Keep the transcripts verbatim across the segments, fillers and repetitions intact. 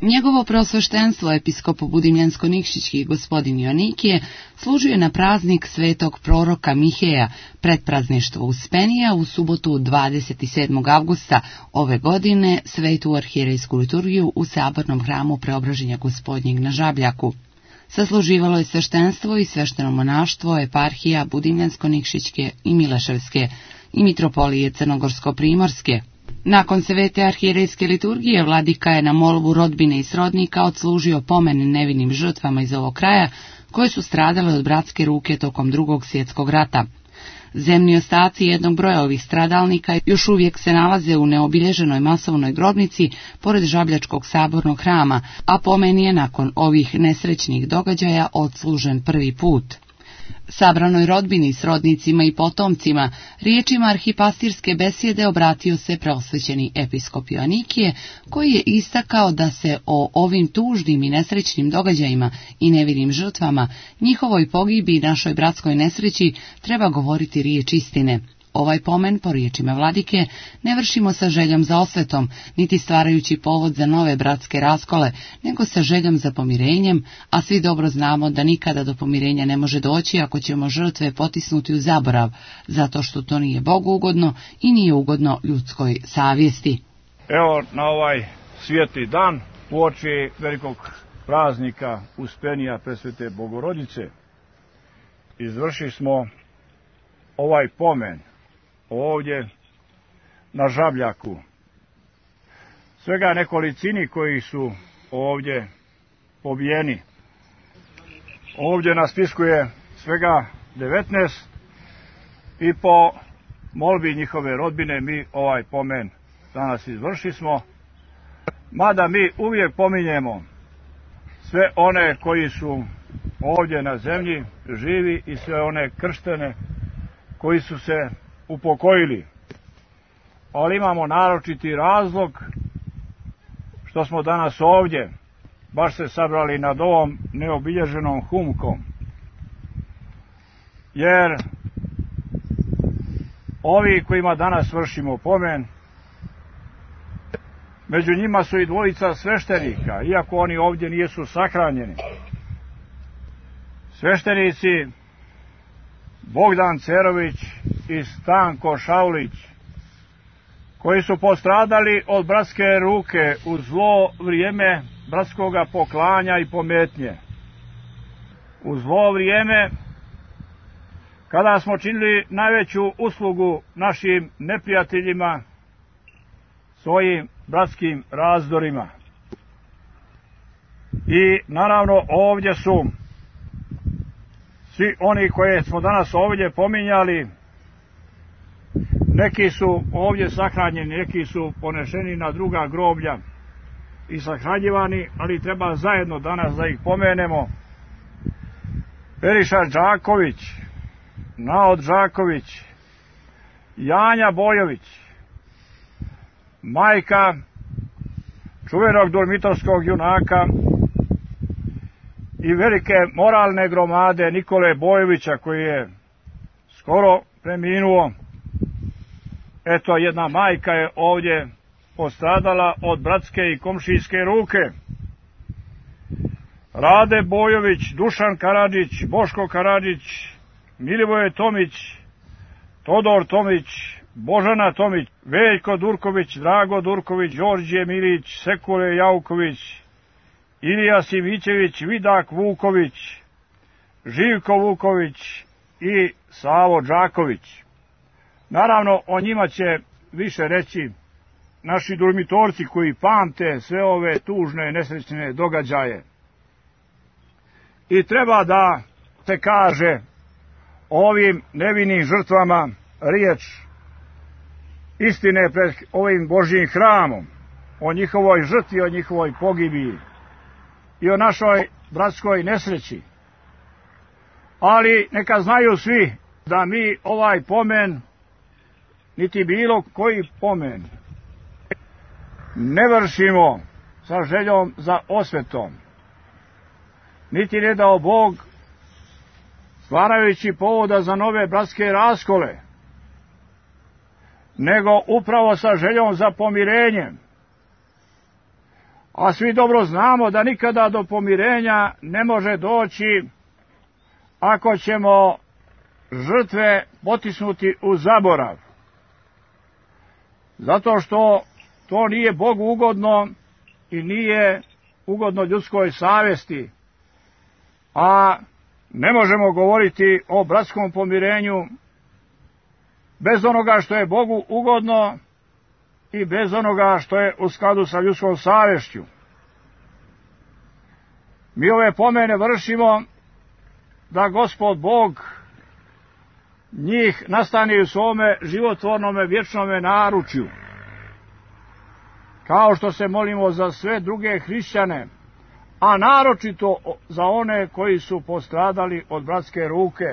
Njegovo preosveštenstvo episkop Budimljansko-Nikšićki gospodin Joanikije služio je na praznik svetog proroka Miheja, predprazništvo Uspenija u subotu dvadeset sedmog avgusta ove godine, svetu arhijerejsku liturgiju u sabornom hramu Preobraženja Gospodnjeg na Žabljaku. Sasluživalo je sveštenstvo i svešteno monaštvo eparhija Budimljansko-Nikšićke i Mileševske i mitropolije Crnogorsko-Primorske. Nakon svete arhijerejske liturgije, vladika je na molbu rodbine i srodnika odslužio pomen nevinim žrtvama iz ovog kraja, koje su stradale od bratske ruke tokom Drugog svjetskog rata. Zemni ostaci jednog broja ovih stradalnika još uvijek se nalaze u neobilježenoj masovnoj grobnici pored Žabljačkog sabornog hrama, a pomen je nakon ovih nesrećnih događaja odslužen prvi put. Sabranoj rodbini, srodnicima i potomcima, riječima arhipastirske besjede obratio se preosvećeni episkop Joanikije, koji je istakao da se o ovim tužnim i nesrećnim događajima i nevinim žrtvama, njihovoj pogibi i našoj bratskoj nesreći treba govoriti riječ istine. Ovaj pomen, po riječima vladike, ne vršimo sa željom za osvetom, niti stvarajući povod za nove bratske raskole, nego sa željom za pomirenjem, a svi dobro znamo da nikada do pomirenja ne može doći ako ćemo žrtve potisnuti u zaborav, zato što to nije Bogu ugodno i nije ugodno ljudskoj savjesti. Evo, na ovaj svijetli dan, uoči velikog praznika Uspenija Presvete Bogorodice, izvršili smo ovaj pomen ovdje na Žabljaku. Svega nekolicini koji su ovdje pobijeni. Ovdje na spisku je svega devetnaest i po molbi njihove rodbine mi ovaj pomen danas izvršili smo. Mada mi uvijek pominjemo sve one koji su ovdje na zemlji živi i sve one krštene koji su se upokojili. Ali imamo naročiti razlog što smo danas ovdje, baš se sabrali nad ovom neobilježenom humkom. Jer ovi kojima danas vršimo pomen, među njima su i dvojica sveštenika, iako oni ovdje nisu sahranjeni. Sveštenici Bogdan Cerović i Stanko Šaulić, koji su postradali od bratske ruke u zlo vrijeme bratskoga poklanja i pometnje. U zlo vrijeme kada smo činili najveću uslugu našim neprijateljima svojim bratskim razdorima. I naravno ovdje su svi oni koje smo danas ovdje pominjali, neki su ovdje sahranjeni, neki su ponešeni na druga groblja i sahranjivani, ali treba zajedno danas da ih pomenemo. Periša Đaković, Naod Đaković, Janja Bojović, majka čuvenog dormitorskog junaka i velike moralne gromade Nikole Bojovića, koji je skoro preminuo. Eto, jedna majka je ovdje postradala od bratske i komšijske ruke. Rade Bojović, Dušan Karadžić, Boško Karadžić, Milivoje Tomić, Todor Tomić, Božana Tomić, Veljko Durković, Drago Durković, Đorđe Milić, Sekule Jauković, Ilija Simićević, Vidak Vuković, Živko Vuković i Savo Đaković. Naravno, o njima će više reći naši dormitorci koji pamte sve ove tužne i nesrećne događaje. I treba da se kaže o ovim nevinim žrtvama riječ istine pred ovim Božjim hramom, o njihovoj žrtvi, o njihovoj pogibiji i o našoj bratskoj nesreći. Ali neka znaju svi da mi ovaj pomen, niti bilo koji pomen, ne vršimo sa željom za osvetom, niti ne dao Bog stvarajući povoda za nove bratske raskole, nego upravo sa željom za pomirenjem. A svi dobro znamo da nikada do pomirenja ne može doći ako ćemo žrtve potisnuti u zaborav. Zato što to nije Bogu ugodno i nije ugodno ljudskoj savjesti. A ne možemo govoriti o bratskom pomirenju bez onoga što je Bogu ugodno i bez onoga što je u skladu sa ljudskom savješću. Mi ove pomene vršimo da Gospod Bog njih nastani u svome životvornome vječnome naručju. Kao što se molimo za sve druge hrišćane, a naročito za one koji su postradali od bratske ruke.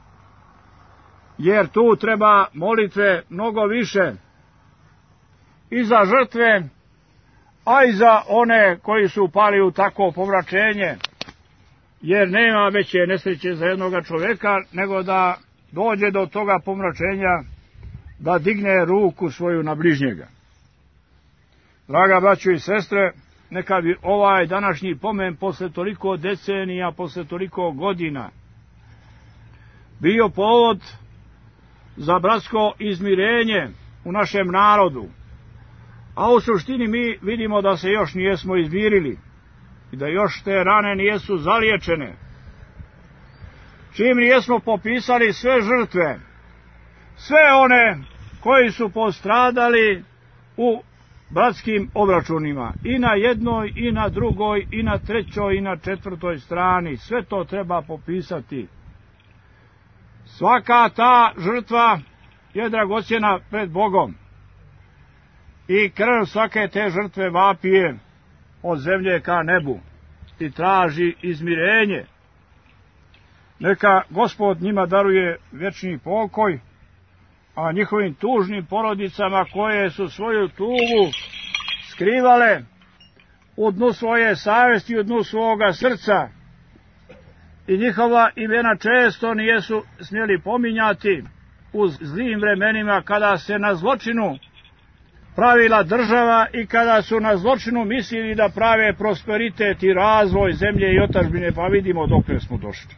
Jer tu treba molitve mnogo više i za žrtve, a i za one koji su upali u takvo pomračenje, jer nema veće nesreće za jednoga čovjeka nego da dođe do toga pomračenja da digne ruku svoju na bližnjega. Draga braćo i sestre, neka bi ovaj današnji pomen posle toliko decenija, posle toliko godina bio povod za bratsko izmirenje u našem narodu, a u suštini mi vidimo da se još nijesmo izmirili i da još te rane nijesu zaliječene. Čim nijesmo popisali sve žrtve, sve one koji su postradali u bratskim obračunima, i na jednoj, i na drugoj, i na trećoj, i na četvrtoj strani, sve to treba popisati. Svaka ta žrtva je dragocjena pred Bogom i krv svake te žrtve vapije od zemlje ka nebu i traži izmirenje. Neka Gospod njima daruje vječni pokoj, a njihovim tužnim porodicama koje su svoju tugu skrivale u dnu svoje savjesti i u dnu svoga srca i njihova imena često nijesu smjeli pominjati u zlim vremenima kada se na zločinu pravila država i kada su na zločinu mislili da prave prosperitet i razvoj zemlje i otadžbine, pa vidimo dokle smo došli.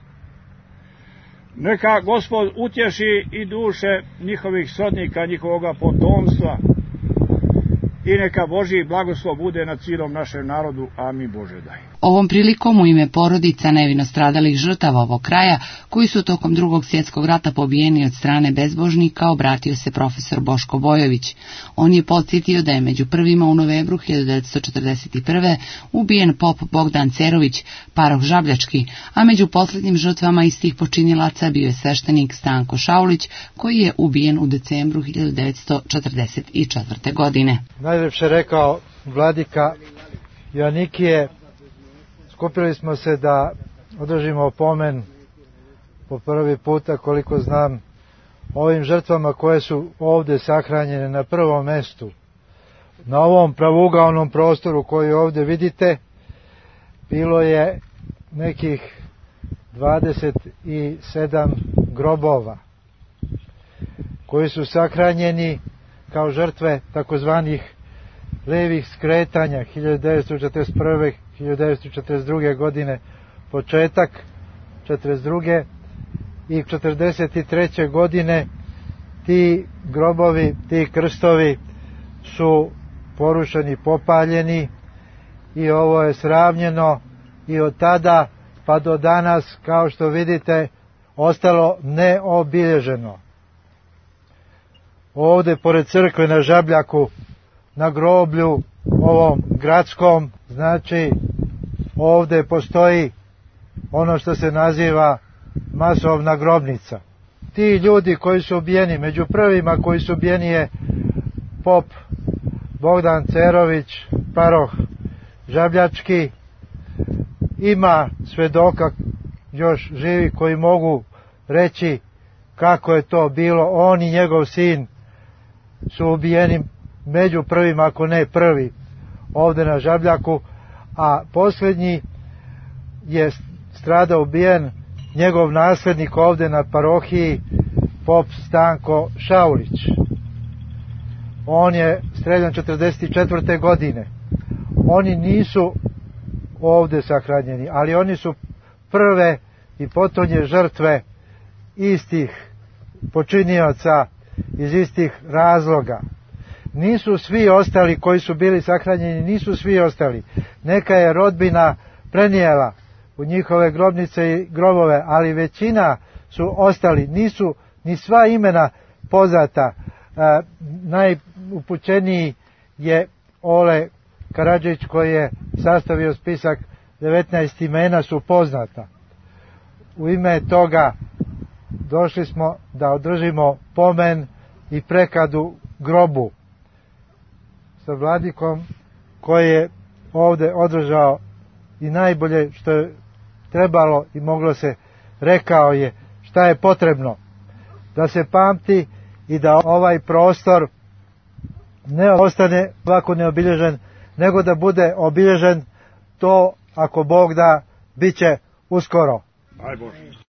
Neka Gospod utješi i duše njihovih srodnika, njihovoga potomstva i neka Božji blagoslov bude na cijelom našem narodu. Amin Bože daj. Ovom prilikom u ime porodica nevino stradalih žrtava ovog kraja, koji su tokom drugog svjetskog rata pobijeni od strane bezbožnika, obratio se profesor Boško Bojović. On je podsjetio da je među prvima u novembru hiljadu devetsto četrdeset prve. ubijen pop Bogdan Cerović, paroh Žabljački, a među posljednjim žrtvama istih počinilaca bio je sveštenik Stanko Šaulić, koji je ubijen u decembru hiljadu devetsto četrdeset četvrte. godine. Najljepše rekao vladika Joanikije, skupili smo se da održimo pomen po prvi puta, koliko znam, ovim žrtvama koje su ovdje sahranjene na prvom mjestu. Na ovom pravougaonom prostoru koji ovdje vidite bilo je nekih dvadeset sedam grobova koji su sahranjeni kao žrtve takozvanih levih skretanja hiljadu devetsto četrdeset prve. hiljadu devetsto četrdeset druge. godine, početak četrdeset druge. i četrdeset treće. godine ti grobovi, ti krstovi su porušeni, popaljeni i ovo je sravnjeno i od tada pa do danas, kao što vidite, ostalo neobilježeno. Ovdje pored crkve na Žabljaku, na groblju ovom gradskom, znači ovdje postoji ono što se naziva masovna grobnica. Ti ljudi koji su ubijeni, među prvima koji su ubijeni je pop Bogdan Cerović, paroh Žabljački. Ima svedoka još živi koji mogu reći kako je to bilo. On i njegov sin su ubijeni među prvima, ako ne prvi, ovdje na Žabljaku, a posljednji je stradao, ubijen, njegov nasljednik ovdje na parohiji, pop Stanko Šaulić. On je streljan četrdeset četvrte. godine. oni nisu ovdje sahranjeni, ali oni su prve i potonje žrtve istih počinioca iz istih razloga. Nisu svi ostali koji su bili sahranjeni, nisu svi ostali. Neka je rodbina prenijela u njihove grobnice i grobove, ali većina su ostali, nisu ni sva imena poznata. E, najupućeniji je Ole Karadžić koji je sastavio spisak, devetnaest imena su poznata. U ime toga došli smo da održimo pomen i prekadu grobu sa vladikom koji je ovdje održao i najbolje što je trebalo i moglo se, rekao je šta je potrebno da se pamti i da ovaj prostor ne ostane ovako neobilježen, nego da bude obilježen. To, ako Bog da, bit će uskoro. Aj Bože.